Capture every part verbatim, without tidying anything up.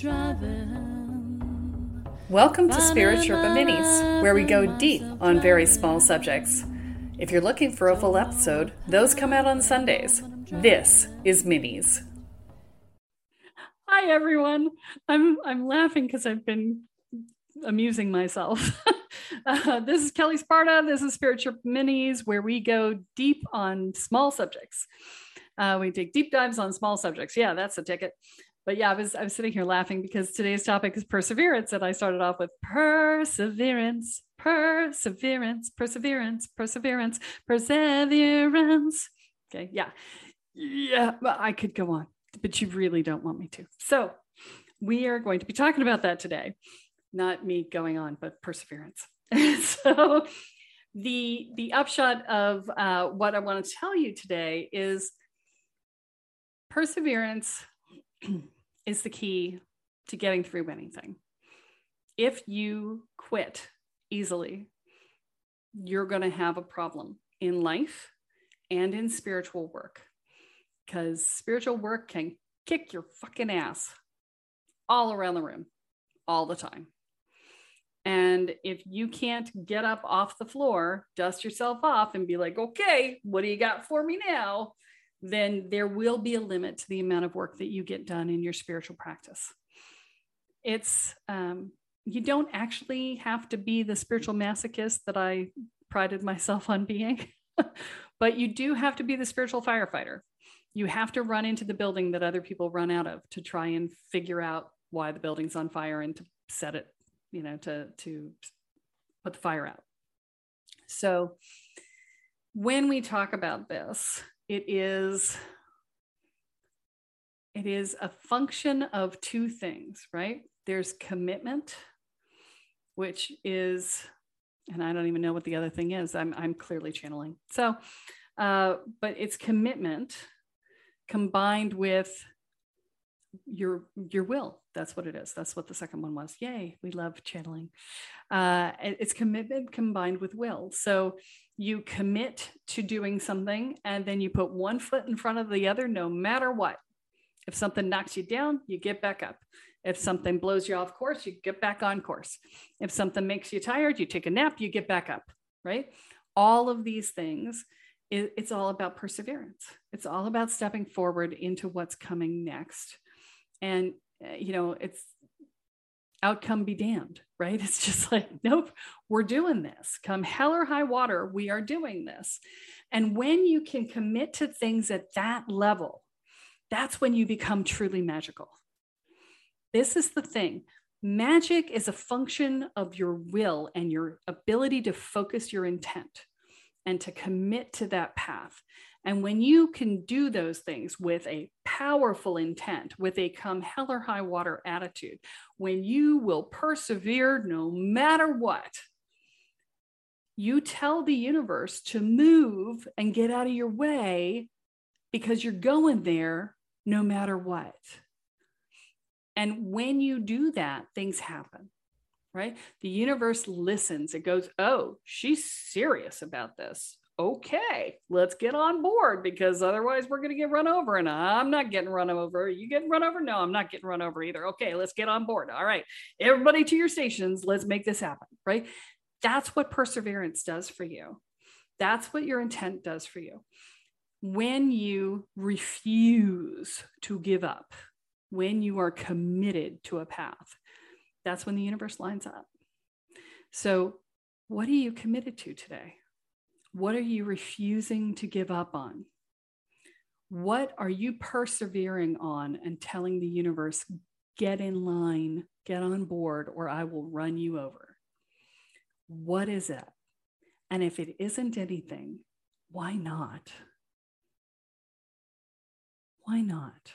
driving. Welcome to Spirit Sherpa Minis, where we go deep on very small subjects. If you're looking for a full episode, those come out on Sundays. This is Minis. Hi everyone. I'm I'm laughing because I've been amusing myself. uh, this is Kelly Sparta. This is Spirit Sherpa Minis, where we go deep on small subjects. Uh, we take deep dives on small subjects. Yeah, that's the ticket. But yeah, I was I was sitting here laughing because today's topic is perseverance, and I started off with perseverance, perseverance, perseverance, perseverance, perseverance. Okay, yeah, yeah. But I could go on, but you really don't want me to. So we are going to be talking about that today. Not me going on, but perseverance. So the the upshot of uh, what I want to tell you today is perseverance is the key to getting through anything. If you quit easily, you're going to have a problem in life and in spiritual work, because spiritual work can kick your fucking ass all around the room, all the time. And if you can't get up off the floor, dust yourself off and be like, okay, what do you got for me now? Then there will be a limit to the amount of work that you get done in your spiritual practice. It's, um, you don't actually have to be the spiritual masochist that I prided myself on being, but you do have to be the spiritual firefighter. You have to run into the building that other people run out of to try and figure out why the building's on fire and to set it, you know, to, to put the fire out. So when we talk about this, it is, it is a function of two things, right? There's commitment, which is, and I don't even know what the other thing is. I'm, I'm clearly channeling. So, uh, but it's commitment combined with your, your will. That's what it is. That's what the second one was. Yay. We love channeling. Uh, it's commitment combined with will. So you commit to doing something and then you put one foot in front of the other, no matter what. If something knocks you down, you get back up. If something blows you off course, you get back on course. If something makes you tired, you take a nap, you get back up, right? All of these things, it's all about perseverance. It's all about stepping forward into what's coming next. And, you know, it's outcome be damned, right? It's just like, nope, we're doing this. Come hell or high water, we are doing this. And when you can commit to things at that level, that's when you become truly magical. This is the thing. Magic is a function of your will and your ability to focus your intent and to commit to that path. And when you can do those things with a powerful intent, with a come hell or high water attitude, when you will persevere no matter what, you tell the universe to move and get out of your way because you're going there no matter what. And when you do that, things happen, right? The universe listens. It goes, oh, she's serious about this. Okay, let's get on board, because otherwise we're going to get run over, and I'm not getting run over. Are you getting run over? No, I'm not getting run over either. Okay, let's get on board. All right, everybody to your stations. Let's make this happen, right? That's what perseverance does for you. That's what your intent does for you. When you refuse to give up, when you are committed to a path, that's when the universe lines up. So what are you committed to today? What are you refusing to give up on? What are you persevering on and telling the universe, get in line, get on board, or I will run you over? What is it? And if it isn't anything, why not? Why not?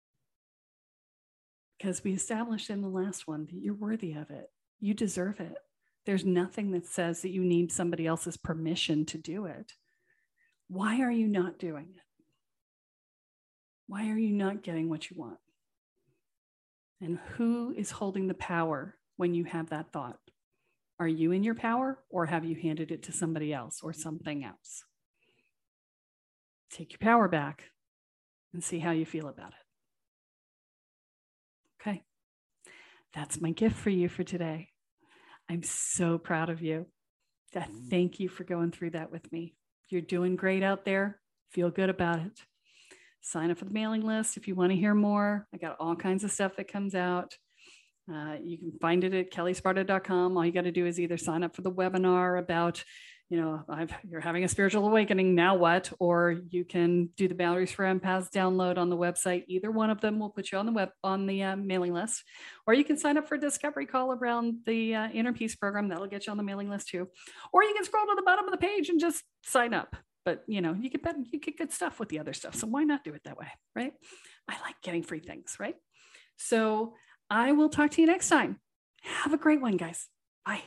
Because we established in the last one that you're worthy of it. You deserve it. There's nothing that says that you need somebody else's permission to do it. Why are you not doing it? Why are you not getting what you want? And who is holding the power when you have that thought? Are you in your power, or have you handed it to somebody else or something else? Take your power back and see how you feel about it. Okay. That's my gift for you for today. I'm so proud of you. Thank you for going through that with me. You're doing great out there. Feel good about it. Sign up for the mailing list if you want to hear more. I got all kinds of stuff that comes out. Uh, you can find it at kelly sparta dot com. All you got to do is either sign up for the webinar about, you know, I've, you're having a spiritual awakening, now what? Or you can do the Boundaries for Empaths download on the website. Either one of them will put you on the web on the uh, mailing list. Or you can sign up for a discovery call around the uh, Inner Peace program. That'll get you on the mailing list too. Or you can scroll to the bottom of the page and just sign up. But you know, you get better, you get good stuff with the other stuff. So why not do it that way, right? I like getting free things, right? So I will talk to you next time. Have a great one, guys. Bye.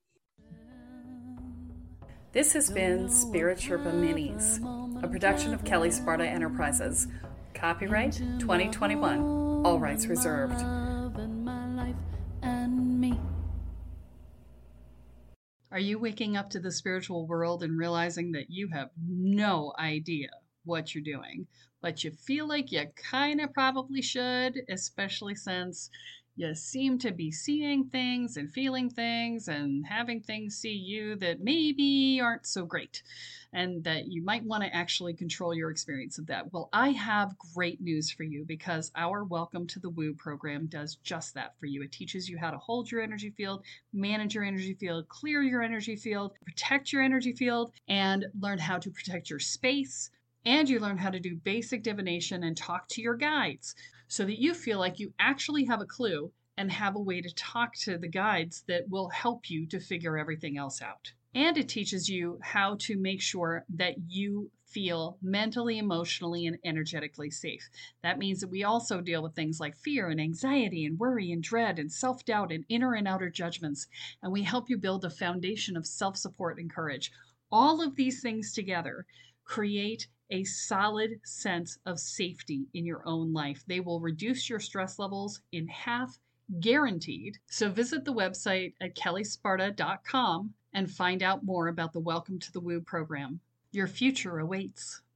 This has been Spirit Sherpa Minis, a production of Kelly Sparta Enterprises. Copyright twenty twenty-one. All rights reserved. Are you waking up to the spiritual world and realizing that you have no idea what you're doing, but you feel like you kind of probably should, especially since you seem to be seeing things and feeling things and having things see you that maybe aren't so great, and that you might want to actually control your experience of that? Well, I have great news for you, because our Welcome to the Woo program does just that for you. It teaches you how to hold your energy field, manage your energy field, clear your energy field, protect your energy field, and learn how to protect your space. And you learn how to do basic divination and talk to your guides, so that you feel like you actually have a clue and have a way to talk to the guides that will help you to figure everything else out. And it teaches you how to make sure that you feel mentally, emotionally, and energetically safe. That means that we also deal with things like fear and anxiety and worry and dread and self-doubt and inner and outer judgments. And we help you build a foundation of self-support and courage. All of these things together create a solid sense of safety in your own life. They will reduce your stress levels in half, guaranteed. So visit the website at kelly sparta dot com and find out more about the Welcome to the Woo program. Your future awaits.